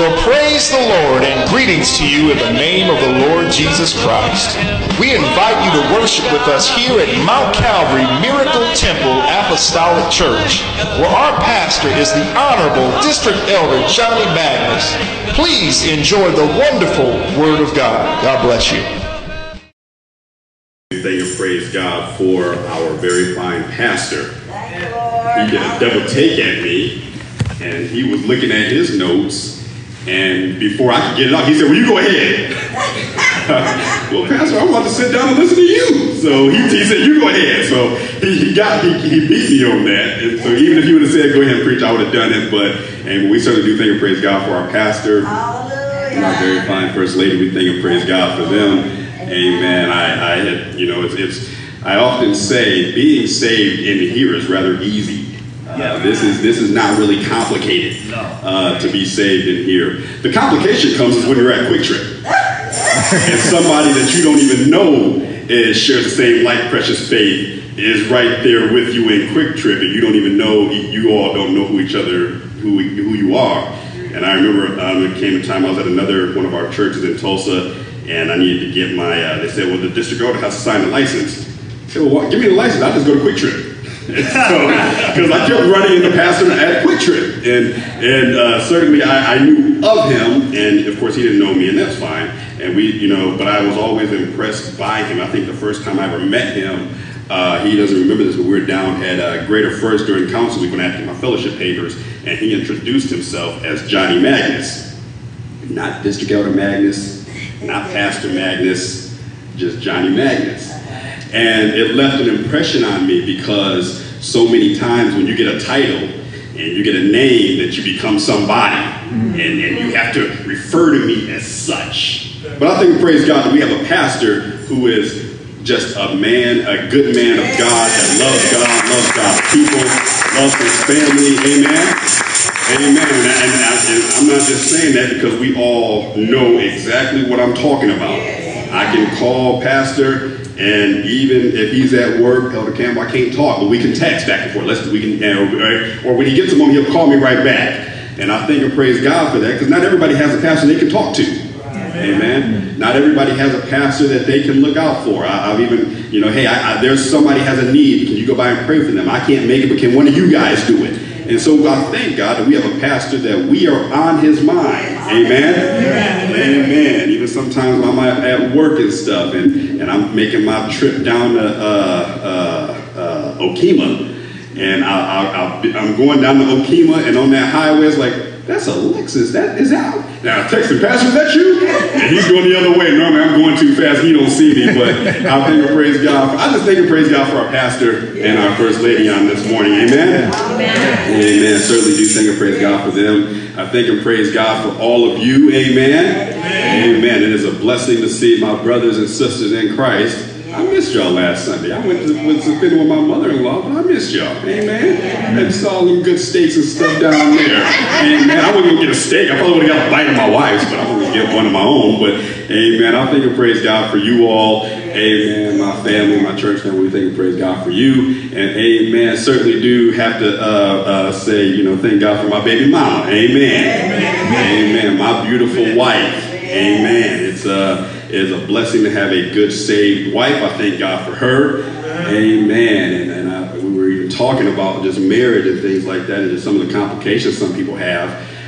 Well, praise the Lord and greetings to you in the name of the Lord Jesus Christ. We invite you to worship with us here at Mount Calvary Miracle Temple Apostolic Church, where our pastor is the Honorable District Elder Johnny Magnus. Please enjoy the wonderful Word of God. God bless you. Thank and praise God for our very fine pastor. He did a double take at me, and he was looking at his notes, and before I could get it out, he said, well, you go ahead. Well, Pastor, I'm about to sit down and listen to you. So he said, you go ahead. So he beat me on that. And so even if he would have said, go ahead and preach, I would have done it. And we certainly do thank and praise God for our pastor and our very fine First Lady. We thank and praise God for them. Amen. I often say being saved in here is rather easy. This is not really complicated to be saved in here. The complication comes is when you're at Quick Trip and somebody that you don't even know shares the same like precious faith is right there with you in Quick Trip, and you don't even know, you all don't know who you are. And I remember there came a time I was at another one of our churches in Tulsa, and I needed to get they said, well, the district elder has to sign the license. I said, well, give me the license. I'll just go to Quick Trip. Because I kept running into pastor at Quick Trip, and certainly I knew of him, and of course he didn't know me, and that's fine. And but I was always impressed by him. I think the first time I ever met him, he doesn't remember this, but we were down at Greater First during council week when I had to get my fellowship papers, and he introduced himself as Johnny Magnus, not District Elder Magnus, not Pastor Magnus, just Johnny Magnus. And it left an impression on me because so many times when you get a title and you get a name that you become somebody and you have to refer to me as such. But I think, praise God, that we have a pastor who is just a good man of God that loves God's people, loves his family. Amen. Amen. And I'm not just saying that because we all know exactly what I'm talking about. I can call Pastor, and even if he's at work, Elder Campbell, I can't talk, but we can text back and forth. Or when he gets a moment, he'll call me right back. And I thank and praise God for that, because not everybody has a pastor they can talk to. Amen. Not everybody has a pastor that they can look out for. I've even, hey, there's somebody has a need. Can you go by and pray for them? I can't make it, but can one of you guys do it? And so I thank God that we have a pastor that we are on his mind. Amen? Amen. Even sometimes when I'm at work and stuff, and I'm making my trip down to Okemah, and I'm going down to Okemah, and on that highway, it's like, that's a Lexus. That is out. Now, I text him, Pastor, is that you? And he's going the other way. Normally, I'm going too fast, and he don't see me. But I thank and praise God. I just thank and praise God for our pastor and our First Lady on this morning. Amen? Amen. Certainly do thank and praise God for them. I thank and praise God for all of you. Amen? Amen. It is a blessing to see my brothers and sisters in Christ. I missed y'all last Sunday. I went to spend with my mother-in-law, but I missed y'all. Amen. And saw them good steaks and stuff down there. Amen. I wasn't going to get a steak. I probably would have got a bite of my wife's, but I'm going to get one of my own. But amen. I thank and praise God for you all. Amen. My family, my church family, we thank and praise God for you. And amen. Certainly do have to say, thank God for my baby mama. Amen. Amen. My beautiful wife. Amen. It's a blessing to have a good saved wife. I thank God for her. Amen. And we were even talking about just marriage and things like that, and just some of the complications some people have.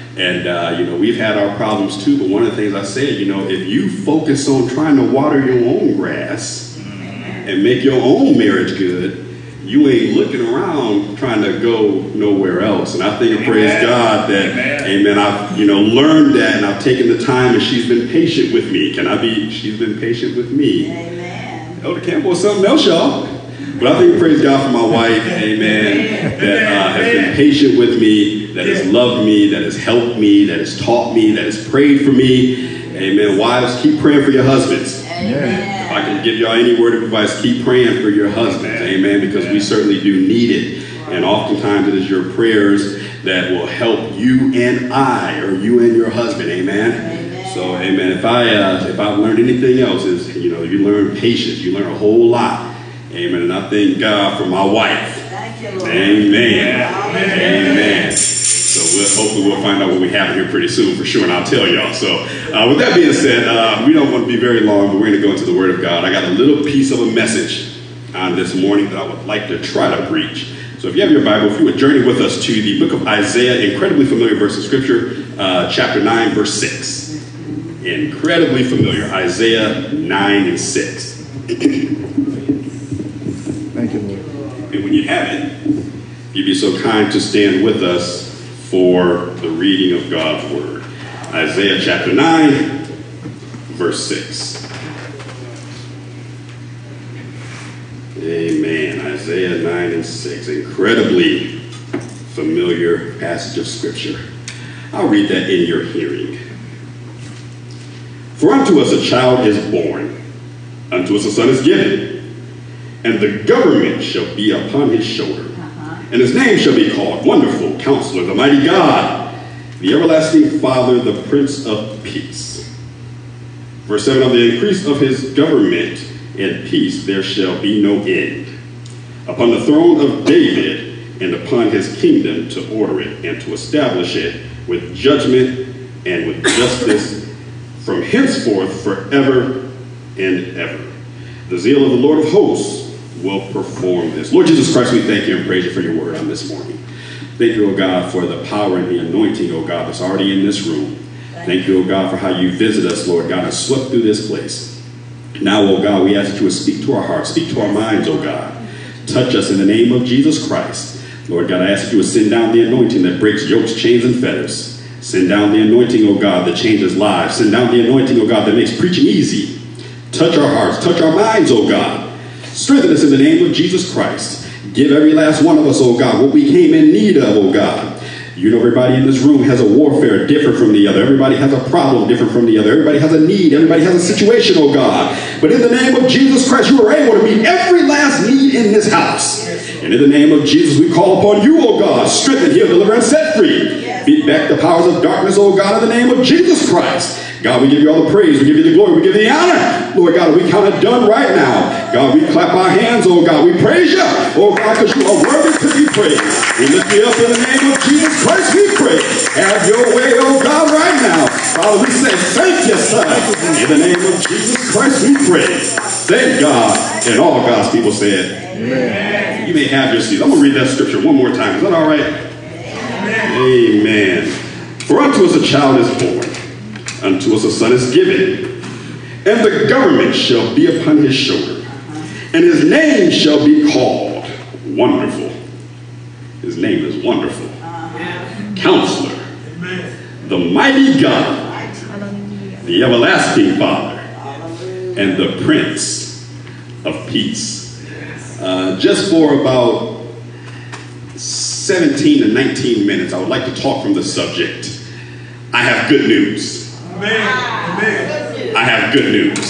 And we've had our problems too. But one of the things I said, if you focus on trying to water your own grass and make your own marriage good, you ain't looking around trying to go nowhere else. And I think and praise God that, amen, I've, learned that, and I've taken the time, and she's been patient with me. She's been patient with me. Amen. Elder Campbell is something else, y'all. But I think and praise God for my wife, amen, that has been patient with me, that has loved me, that has helped me, that has taught me, that has prayed for me. Amen. Wives, keep praying for your husbands. Amen. If I can give y'all any word of advice, keep praying for your husbands. Amen. Because we certainly do need it. And oftentimes it is your prayers that will help you and I, or you and your husband. Amen. So, amen. If I've learned anything else, is you learn patience. You learn a whole lot. Amen. And I thank God for my wife. Thank you, Lord. Amen. Amen. So hopefully we'll find out what we happen here pretty soon for sure, and I'll tell y'all. So with that being said, we don't want to be very long, but we're going to go into the Word of God. I got a little piece of a message on this morning that I would like to try to preach. So if you have your Bible, if you would journey with us to the book of Isaiah, incredibly familiar verse of Scripture, chapter 9, verse 6. Incredibly familiar, Isaiah 9 and 6. Thank you, Lord. And when you have it, you'd be so kind to stand with us for the reading of God's Word. Isaiah chapter 9, verse 6. Amen. Isaiah 9 and 6. Incredibly familiar passage of Scripture. I'll read that in your hearing. For unto us a child is born, unto us a son is given, and the government shall be upon his shoulder. And his name shall be called Wonderful Counselor, the Mighty God, the Everlasting Father, the Prince of Peace. Verse 7, of the increase of his government and peace there shall be no end, upon the throne of David and upon his kingdom, to order it and to establish it with judgment and with justice from henceforth forever and ever. The zeal of the Lord of hosts will perform this. Lord Jesus Christ, we thank you and praise you for your word on this morning. Thank you, O God, for the power and the anointing, O God, that's already in this room. Thank you, O God, for how you visit us, Lord God, and swept through this place. Now, O God, we ask that you would speak to our hearts, speak to our minds, O God. Touch us in the name of Jesus Christ. Lord God, I ask that you would send down the anointing that breaks yokes, chains, and fetters. Send down the anointing, O God, that changes lives. Send down the anointing, O God, that makes preaching easy. Touch our hearts, touch our minds, O God. Strengthen us in the name of Jesus Christ. Give every last one of us, O God, what we came in need of, O God. You know, everybody in this room has a warfare different from the other. Everybody has a problem different from the other. Everybody has a need. Everybody has a situation, oh God. But in the name of Jesus Christ, you are able to meet every last need in this house. And in the name of Jesus, we call upon you, oh God. Strengthen, heal, deliver, and set free. Beat back the powers of darkness, oh God, in the name of Jesus Christ. God, we give you all the praise. We give you the glory. We give you the honor. Lord God, we count it done right now. God, we clap our hands, oh God. We praise you, oh God, because you are worthy to be praised. We lift you up in the name of Jesus Christ, we pray. Have your way, oh God, right now. Father, we say thank you, Son. In the name of Jesus Christ, we pray. Thank God. And all God's people said, amen. You may have your seats. I'm going to read that scripture one more time. Is that all right? Amen. For unto us a child is born, unto us a son is given, and the government shall be upon his shoulder, and his name shall be called Wonderful. His name is Wonderful. Counselor, the Mighty God, the Everlasting Father, and the Prince of Peace. Just for about 17 to 19 minutes, I would like to talk from the subject. I have good news. I have good news.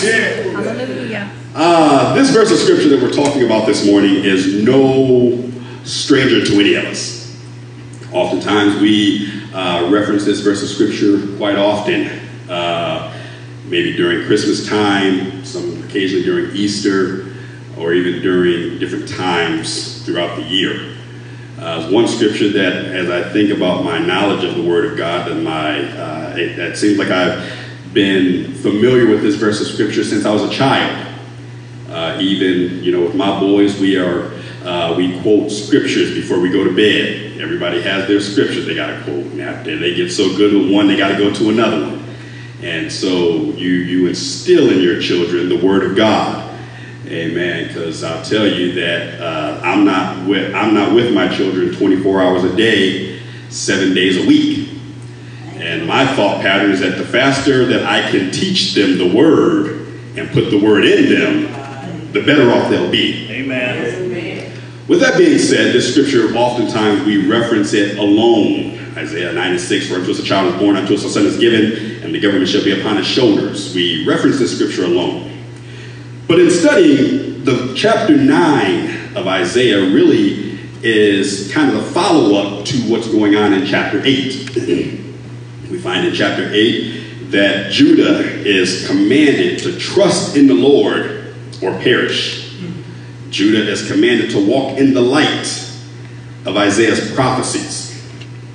This verse of scripture that we're talking about this morning is no stranger to any of us. Oftentimes we reference this verse of scripture quite often, maybe during Christmas time, some occasionally during Easter, or even during different times throughout the year. One scripture that, as I think about my knowledge of the Word of God, and it seems like I've been familiar with this verse of scripture since I was a child. Even, with my boys, we quote scriptures before we go to bed. Everybody has their scriptures they got to quote. And after they get so good with one, they got to go to another one. And so you instill in your children the Word of God. Amen. Because I'll tell you that I'm not with my children 24 hours a day, 7 days a week. And my thought pattern is that the faster that I can teach them the Word and put the Word in them, the better off they'll be. Amen. With that being said, this scripture, oftentimes we reference it alone. Isaiah 9 and 6, for unto us a child is born, unto us a son is given, and the government shall be upon his shoulders. We reference this scripture alone. But in studying the chapter 9 of Isaiah really is kind of the follow-up to what's going on in chapter 8. We find in chapter 8 that Judah is commanded to trust in the Lord or perish. Judah is commanded to walk in the light of Isaiah's prophecies.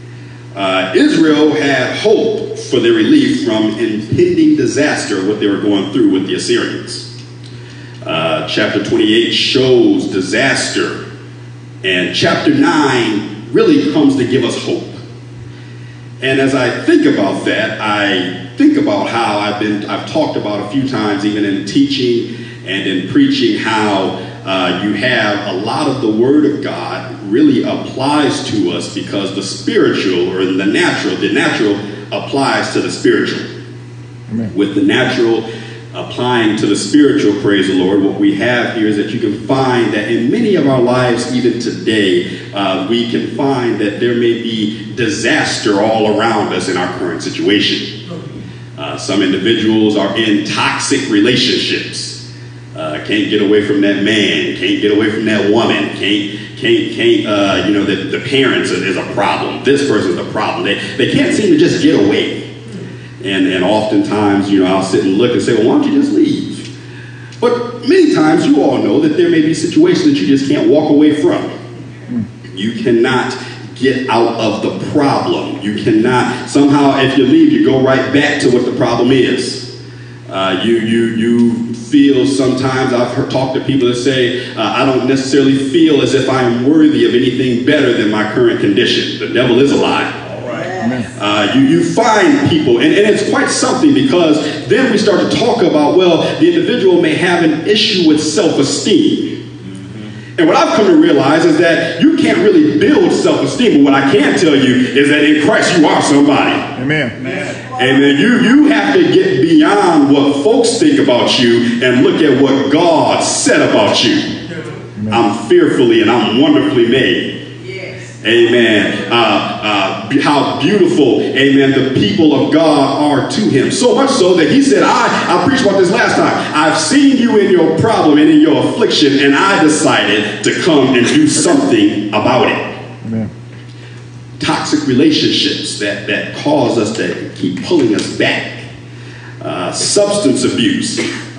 Israel had hope for their relief from impending disaster, what they were going through with the Assyrians. Chapter 28 shows disaster, and chapter 9 really comes to give us hope. And as I think about that, I think about how I've talked about a few times, even in teaching and in preaching, how you have a lot of the Word of God really applies to us because the spiritual or the natural applies to the spiritual. Amen. With the natural applying to the spiritual, praise the Lord, what we have here is that you can find that in many of our lives, even today, we can find that there may be disaster all around us in our current situation. Some individuals are in toxic relationships. Can't get away from that man, can't get away from that woman, the parents is a problem. This person's a problem. They can't seem to just get away. And oftentimes, I'll sit and look and say, well, why don't you just leave? But many times you all know that there may be situations that you just can't walk away from. You cannot get out of the problem. You cannot, somehow, if you leave, you go right back to what the problem is. You feel sometimes, I've talked to people that say, I don't necessarily feel as if I'm worthy of anything better than my current condition. The devil is a lie. You find people, and it's quite something, because then we start to talk about, well, the individual may have an issue with self-esteem. And what I've come to realize is that you can't really build self-esteem, but what I can tell you is that in Christ you are somebody. Amen. And then you have to get beyond what folks think about you and look at what God said about you. Amen. I'm fearfully and I'm wonderfully made. Amen. How beautiful, amen, the people of God are to him. So much so that he said, I preached about this last time. I've seen you in your problem and in your affliction, and I decided to come and do something about it. Amen. Toxic relationships that cause us to keep pulling us back. Substance abuse.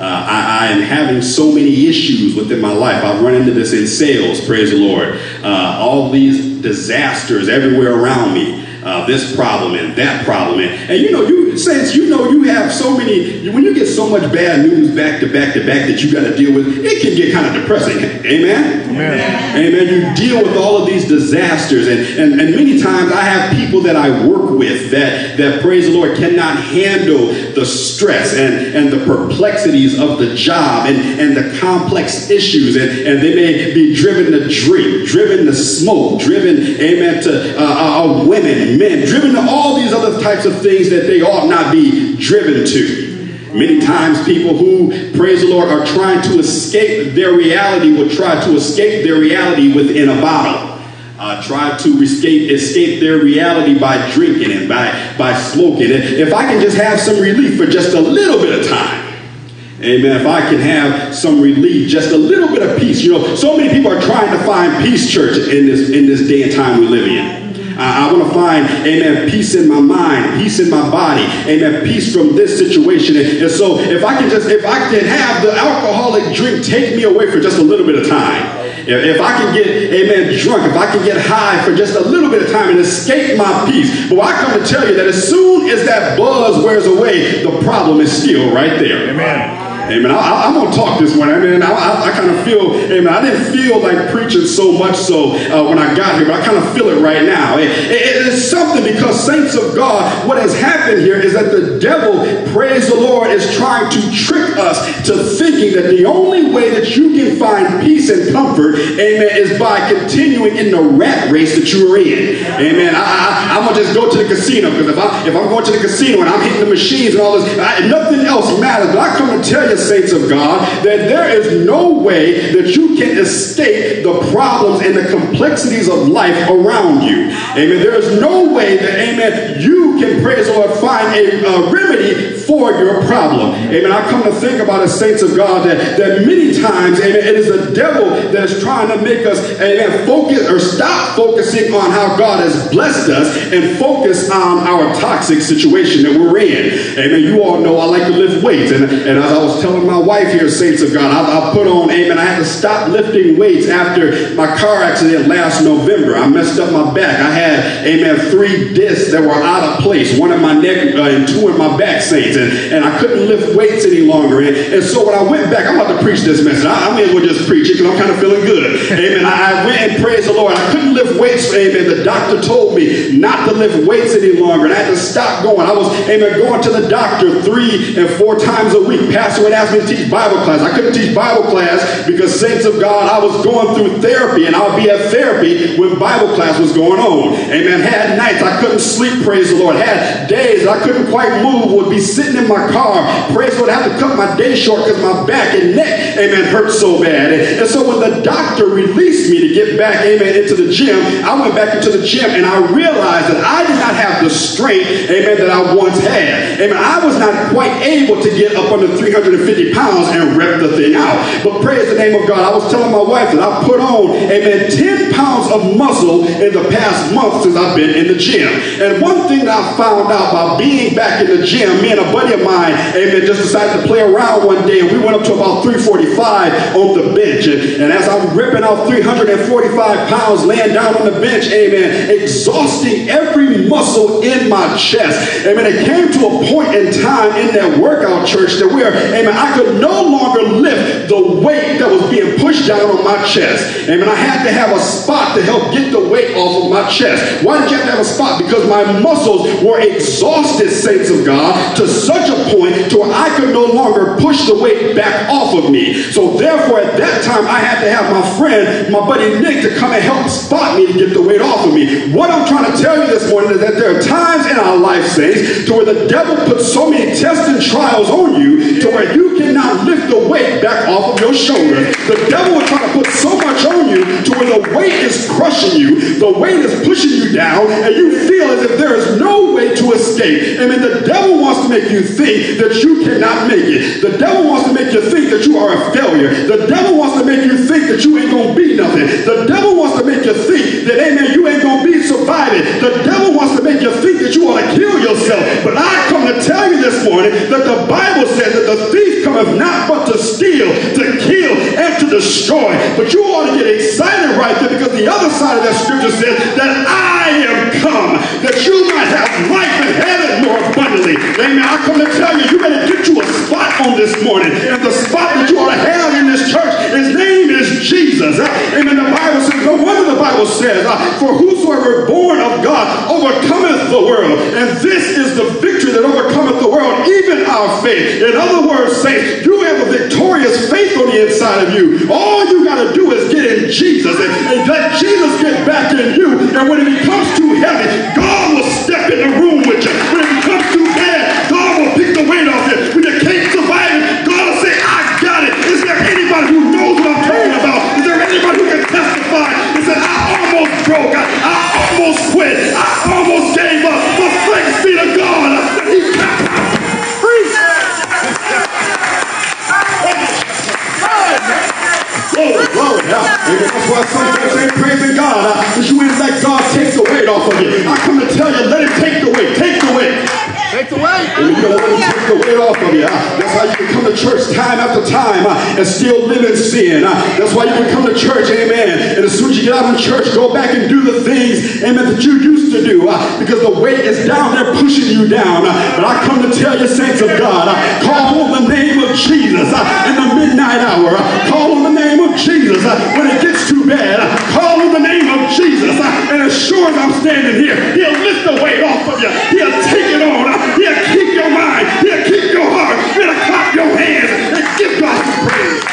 I am having so many issues within my life. I've run into this in sales, praise the Lord. All these disasters everywhere around me. This problem and that problem. And you saints, you have so many, when you get so much bad news back to back to back that you got to deal with, it can get kind of depressing. Amen? Amen. Amen. You deal with all of these disasters. And many times I have people that I work with that praise the Lord, cannot handle the stress and the perplexities of the job and the complex issues. And they may be driven to drink, driven to smoke, driven, amen, to women, men, driven to all these other types of things that they ought not be driven to. Many times people who, praise the Lord, are trying to escape their reality will try to escape their reality within a bottle. Try to escape their reality by drinking and by smoking. If I can just have some relief for just a little bit of time. Amen. If I can have some relief, just a little bit of peace. So many people are trying to find peace, church, in this day and time we live in. I want to find, amen, peace in my mind, peace in my body, amen, peace from this situation. And so if I can have the alcoholic drink take me away for just a little bit of time, if I can get, amen, drunk, if I can get high for just a little bit of time and escape my peace. But I come to tell you that as soon as that buzz wears away, the problem is still right there. Amen. Amen. I'm going to talk this morning. I kind of feel, amen, I didn't feel like preaching so much so when I got here, but I kind of feel it right now. It is something, because saints of God, what has happened here is that the devil, praise the Lord, is trying to trick us to thinking that the only way that you can find peace and comfort, amen, is by continuing in the rat race that you are in. Amen. I'm going to just go to the casino, because if I'm going to the casino and I'm hitting the machines and all this, nothing else matters. But I come to tell you, saints of God, that there is no way that you can escape the problems and the complexities of life around you. Amen. There is no way that, amen, you can, praise the Lord, find a remedy for your problem. Amen. I come to think about as saints of God that many times, amen, it is the devil that is trying to make us, amen, focus or stop focusing on how God has blessed us and focus on our toxic situation that we're in. Amen. You all know I like to lift weights, and as I was telling my wife here, saints of God, I put on, amen, I had to stop lifting weights after my car accident last November. I messed up my back. I had, amen, 3 discs that were out of place, one in my neck and 2 in my back, saints, and I couldn't lift weights any longer. And so when I went back, I'm about to preach this message. I may as well just preach it because I'm kind of feeling good. Amen. I went and praised the Lord. I couldn't lift weights. Amen. The doctor told me not to lift weights any longer, and I had to stop going. I was, amen, going to the doctor 3 and 4 times a week. Pastor would ask me to teach Bible class. I couldn't teach Bible class because, saints of God, I was going through therapy, and I would be at therapy when Bible class was going on. Amen. Had nights I couldn't sleep, praise the Lord. Had days I couldn't quite move, would be sitting in my car, praise the Lord, I had to cut my day short because my back and neck, amen, hurt so bad. And so when the doctor released me to get back, amen, into the gym, I went back into the gym and I realized that I did not have the strength, amen, that I once had. Amen. I was not quite able to get up under 350 pounds and rep the thing out. But praise the name of God, I was telling my wife that I put on, amen, 10 pounds of muscle in the past month since I've been in the gym. And one thing that I found out by being back in the gym, me and a buddy of mine, amen, just decided to play around one day, and we went up to about 345 on the bench. And as I'm ripping off 345 pounds, laying down on the bench, amen, exhausting every muscle in my chest. Amen. It came to a point in time in that workout, church, that where, amen, I could no longer lift the weight that was being pushed down on my chest. Amen. I had to have a spot to help get the weight off of my chest. Why did you have to have a spot? Because my muscles were exhausted, saints of God, to such a point to where I could no longer push the weight back off of me. So therefore, at that time, I had to have my friend, my buddy Nick, to come and help spot me to get the weight off of me. What I'm trying to tell you this morning is that there are times in our life, saints, to where the devil puts so many tests and trials on you to where you cannot lift the weight back off of your shoulder. The devil will try to put so much on you to where the weight is crushing you, the weight is pushing you down, and you feel as if there is no way to escape. I mean, the devil wants to make you think that you cannot make it. The devil wants to make you think that you are a failure. The devil wants to make you think that you ain't going to be nothing. The devil wants to make you think that, amen, you ain't going to be surviving. The devil wants to make you think that you ought to kill yourself. But I come to tell you this morning that the Bible says that the thief cometh not but to steal, to kill, and to destroy. But you ought to get excited right there, because the other side of that scripture says that I am come, that you might have life and have it more abundantly. Amen. I come to tell you, you better get you a spot on this morning. And the spot that you ought to have in this church, his name is Jesus. Amen. The Bible says, no wonder the Bible says, for whosoever born of God overcometh the world. And this is the victory that overcometh the world, even our faith. In other words, saints, you have a victorious faith on the inside of you. All you got to do is get in Jesus and let Jesus get back in you. And when it becomes too heavy, God will step in the room with you. When it becomes too bad, God will pick the weight off you. When you can't survive it, God will say, I got it. Is there anybody who knows what I'm talking about? Is there anybody who can testify and say, I almost broke, I almost quit, I almost gave up, but thanks be to God, He kept me free. Glory, glory. That's why sometimes they praising God. Because you ain't let God take the weight off of you. I come to tell you, let Him take the weight. Take the weight. Take the weight. And you gotta let Him take the weight off of you. That's how you can come to church time after time and still live in sin. That's why you can come to church, amen. And as soon as you get out of church, go back and do the things, amen, that you used to do. Because the weight is down there pushing you down. But I come to tell you, saints of God, call on the name of Jesus in the midnight hour. Call on the name of Jesus when it gets too bad. Call on the name of Jesus. And as sure as I'm standing here, He'll lift the weight off of you. He'll take it on. He'll keep your mind. He'll keep your heart. He'll clap your hands and give God some praise.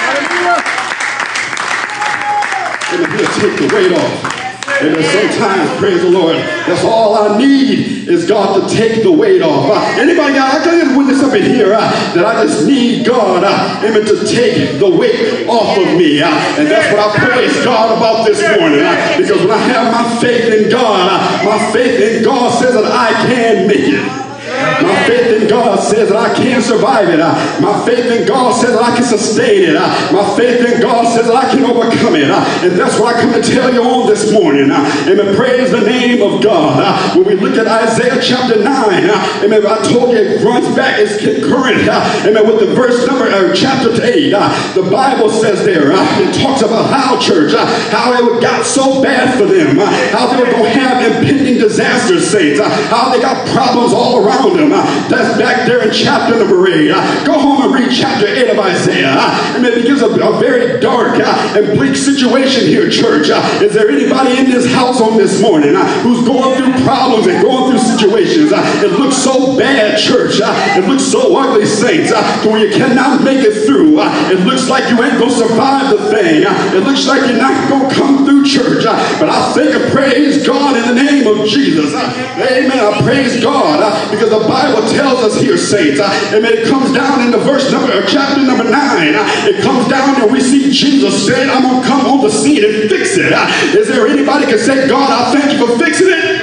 And He'll take the weight off. And sometimes, praise the Lord, that's all I need is God to take the weight off. Anybody got, I got a witness up in here that I just need God, amen, to take the weight off of me. And that's what I praise God about this morning. Because when I have my faith in God, my faith in God says that I can make it. My faith in God says that I can survive it. My faith in God says that I can sustain it. My faith in God says that I can overcome it. And that's what I come to tell you on this morning. Amen. Praise the name of God. When we look at Isaiah chapter 9, amen, I told you it runs back, it's concurrent, amen, with the verse number, chapter 8. The Bible says there, it talks about how, church, how it got so bad for them, how they were going to have impending disaster, saints, how they got problems all around them. That's back there in chapter number 8. Go home and read chapter 8 of Isaiah. And it gives a very dark and bleak situation here, church. Is there anybody in this house on this morning who's going through problems and going through situations? It looks so bad, church. It looks so ugly, saints, to where you cannot make it through. It looks like you ain't going to survive the thing. It looks like you're not going to come through, church. But I think I praise God in the name of Jesus. Amen. I praise God because the Bible tells us here, saints. Amen. It comes down in the chapter number 9. It comes down and we see Jesus said, I'm going to come on the scene and fix it. Is there anybody can say, God, I thank you for fixing it?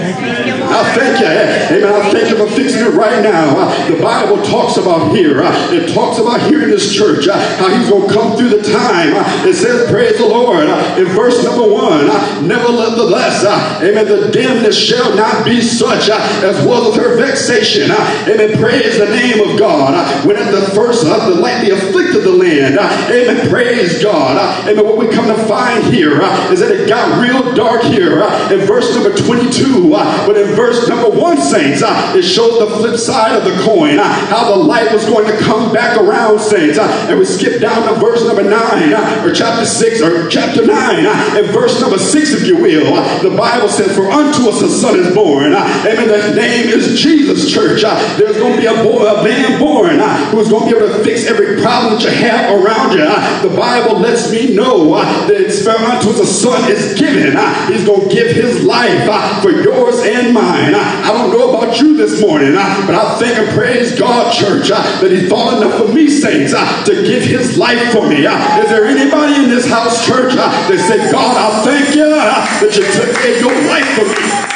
I thank you. Amen. I thank you for fixing it right now. The Bible talks about here. It talks about here in this church how he's going to come through the time. It says, praise the Lord. In verse number 1, nevertheless, amen, the dimness shall not be such as was with her vexation. Amen. Praise the name of God. When at the first the lightly afflicted the land. Amen. Praise God. Amen. What we come to find here is that it got real dark here in verse number 22. But in verse number 1, saints, it shows the flip side of the coin, how the light was going to come back around, saints. And we skip down to verse number 9, or chapter 6, or chapter 9, and verse number 6, if you will. The Bible says, for unto us a son is born. Amen. His name is Jesus, church. There's going to be a man born who's going to be able to fix every problem that you have around you. The Bible lets me know that it's for unto us a son is given. He's going to give his life for yours and mine. I don't know about you this morning, but I thank and praise God, church, that he thought enough of me, saints, to give his life for me. Is there anybody in this house, church, that said, God, I thank you that you took your life for me?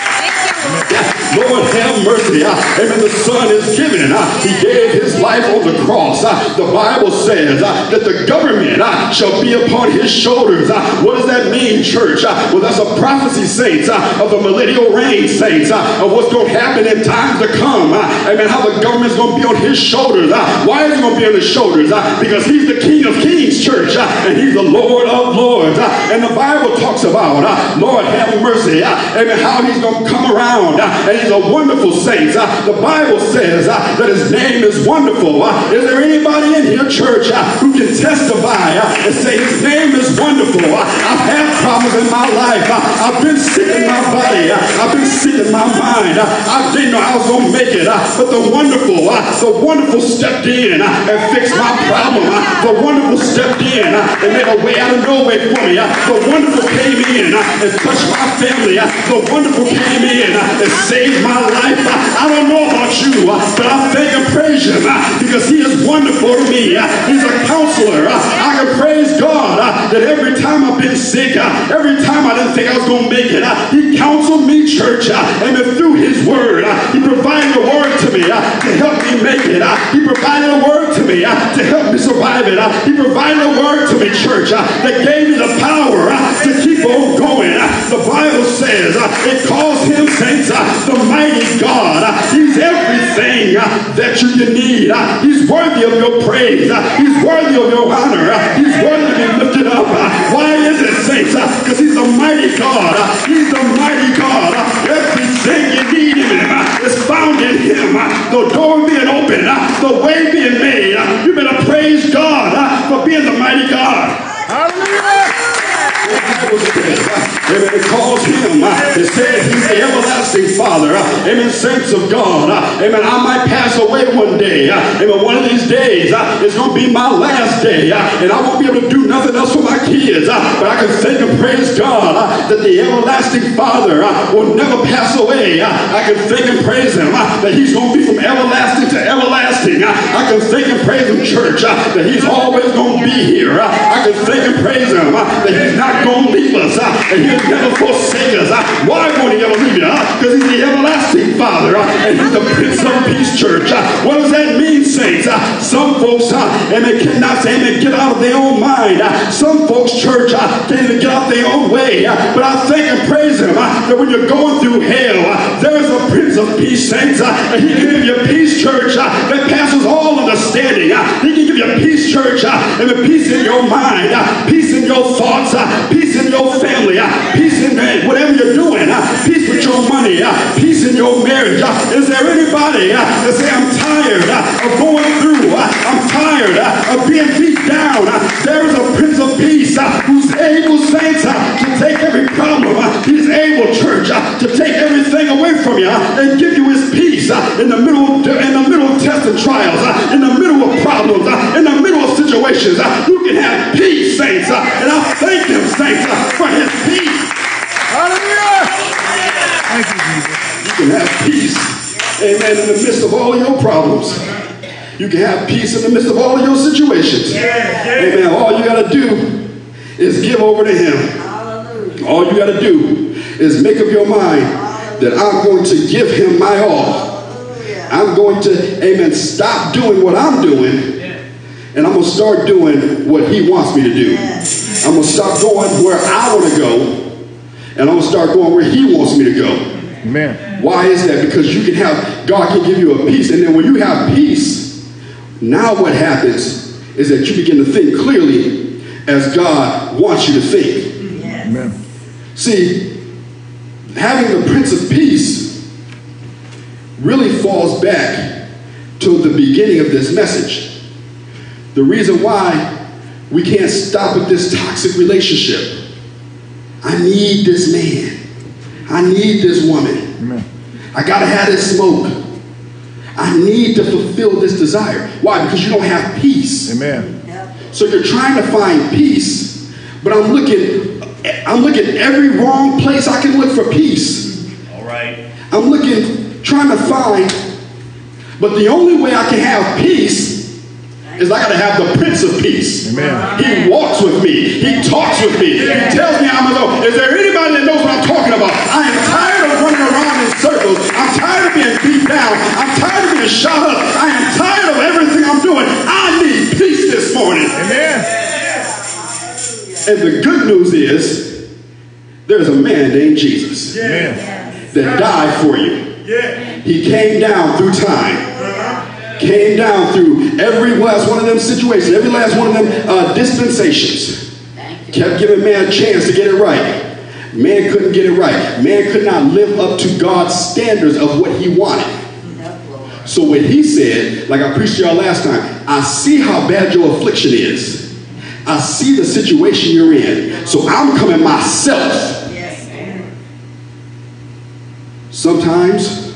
Lord, have mercy. Amen. The Son is given. He gave his life on the cross. The Bible says that the government shall be upon his shoulders. What does that mean, church? Well, that's a prophecy, saints, of the millennial reign, saints, of what's going to happen in times to come. Amen. How the government's going to be on his shoulders. Why is he going to be on his shoulders? Because he's the King of Kings, church, and he's the Lord of Lords. And the Bible talks about, Lord, have mercy. Amen. How he's going to come around. And he's a wonderful saint. The Bible says that his name is wonderful. Is there anybody in here, church, who can testify and say his name is wonderful? I've had problems in my life. I've been sick in my body. I've been sick in my mind. I didn't know I was going to make it. But the wonderful stepped in and fixed my problem. The wonderful stepped in and made a way out of no way for me. The wonderful came in and touched my family. The wonderful came in and saved my life. I don't know about you, but I thank and praise him because he is wonderful to me. He's a counselor. I can praise God that every time I've been sick, every time I didn't think I was going to make it, he counseled me, church, and through his word, he provided a word to me to help me make it. He provided a word to me to help me survive it. He provided a word to me, church, that gave me the power to keep on going. The Bible says it calls him, saints, the mighty God. He's everything that you need. He's worthy of your praise. He's worthy of your honor. He's worthy to be lifted up. Why is it, saints? Because he's the mighty God. He's the mighty God. Everything you need in him is found in him. The door being open, the way being made. You better praise God for being the mighty God. Hallelujah. Amen. It calls him. It says he's the everlasting Father. Amen. Saints of God. Amen. I might pass away one day. Amen. One of these days it's going to be my last day. And I won't be able to do nothing else for my kids. But I can thank and praise God that the everlasting Father will never pass away. I can thank and praise him that he's going to be from everlasting to everlasting. I can thank and praise him, church, that he's always going to be here. I can thank and praise him that he's not going to leave us and he'll never forsake us. Why won't he ever leave you? Because he's the everlasting Father and he's the Prince of Peace. peace church. What does that mean, saints? Some folks, amen, cannot, amen, get out of their own mind. Some folks, church, can't even get out their own way. But I thank and praise him that when you're going through hell, there is a Prince of Peace, saints, and he can give you peace, church, that passes all understanding. He can give you peace, church, and the peace in your mind, peace in your thoughts, peace in your family, peace in whatever you're doing, peace with your money, peace in your marriage. Is there anybody that say, I'm tired of going through, I'm tired of being beat down? There is a Prince of Peace who's able, saints, to take every problem. He's able, church, to take everything away from you and give you his peace in the middle of tests and trials, in the middle of problems, in the middle of situations. You can have peace, saints, and I thank him, saints, for his peace. Hallelujah! Thank you, Jesus. You can have peace, amen, in the midst of all of your problems. You can have peace in the midst of all of your situations. Amen. All you got to do is give over to him. All you got to do is make up your mind that I'm going to give him my all. I'm going to, amen, stop doing what I'm doing, and I'm going to start doing what he wants me to do. I'm going to stop going where I want to go, and I'm going to start going where he wants me to go. Amen. Why is that? Because you can have, God can give you a peace, and then when you have peace, now what happens is that you begin to think clearly as God wants you to think. Yes. Amen. See, having the Prince of Peace really falls back to the beginning of this message. The reason why we can't stop with this toxic relationship. I need this man. I need this woman. Amen. I gotta have this smoke. I need to fulfill this desire. Why? Because you don't have peace. Amen. Yep. So you're trying to find peace, but I'm looking every wrong place I can look for peace. All right. I'm looking, trying to find, but the only way I can have peace is I got to have the Prince of Peace. Amen. He walks with me. He talks with me. He tells me I'm going to go. Is there anybody that knows what I'm talking about? I am tired of running around in circles. I'm tired of being beat down. I'm tired of being shot up. I am tired of everything I'm doing. I need peace this morning. Amen. And the good news is there's a man named Jesus that died for you. He came down through time. Came down through every last one of them situations, every last one of them dispensations. Kept giving man a chance to get it right. Man couldn't get it right. Man could not live up to God's standards of what he wanted. So what he said, like I preached to y'all last time, I see how bad your affliction is. I see the situation you're in. So I'm coming myself. Sometimes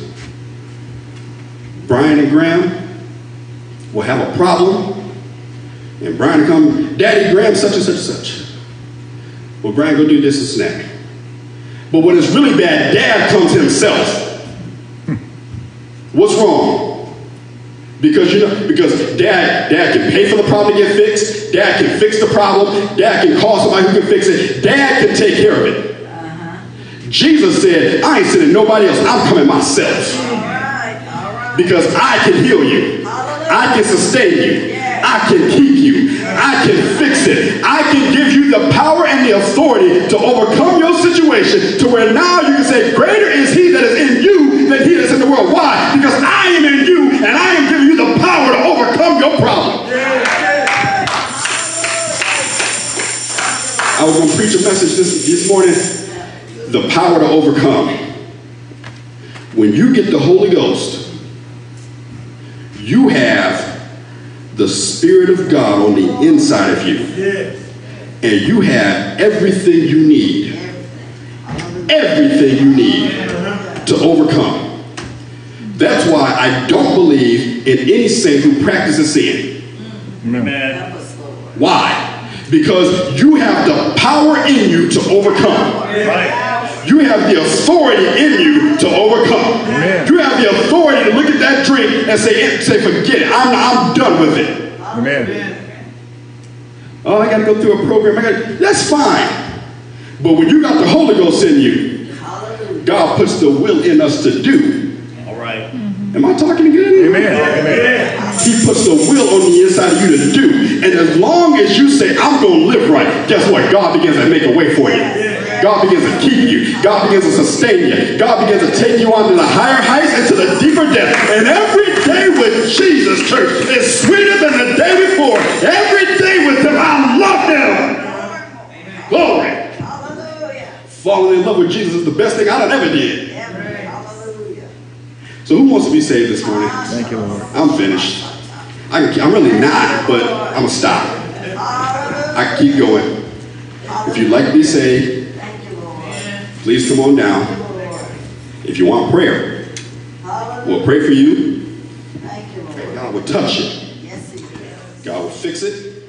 Brian and Graham will have a problem, and Brian will come, Daddy, Graham, such and such and such. Well, Brian, go do this and snack. But when it's really bad, Dad comes himself. What's wrong? Because Dad can pay for the problem to get fixed. Dad can fix the problem. Dad can call somebody who can fix it. Dad can take care of it. Jesus said, I ain't sending nobody else. I'm coming myself. All right. Because I can heal you. I can sustain you. I can keep you. I can fix it. I can give you the power and the authority to overcome your situation to where now you can say, greater is he that is in you than he that is in the world. Why? Because I am in you and I am giving you the power to overcome your problem. I was going to preach a message this morning, the power to overcome. When you get the Holy Ghost, you have the Spirit of God on the inside of you. And you have everything you need. Everything you need to overcome. That's why I don't believe in any saint who practices sin. Amen. Why? Because you have the power in you to overcome. Right. You have the authority in you to overcome. Amen. You have the authority to look at that drink and say forget it. I'm done with it. Amen. Oh, I got to go through a program. That's fine. But when you got the Holy Ghost in you, God puts the will in us to do. All right. Am I talking again? Amen. Amen. He puts the will on the inside of you to do. And as long as you say, I'm going to live right, guess what? God begins to make a way for you. God begins to keep you. God begins to sustain you. God begins to take you on to the higher heights and to the deeper depths. And every day with Jesus, church, is sweeter than the day before. Every day with him, I love him. Glory. Hallelujah. Falling in love with Jesus is the best thing I done ever did. Hallelujah. So who wants to be saved this morning? Thank you, Lord. I'm finished. I'm really not, but I'm going to stop. I can keep going. If you'd like to be saved, please come on down. If you want prayer, we'll pray for you. God will touch it. God will fix it.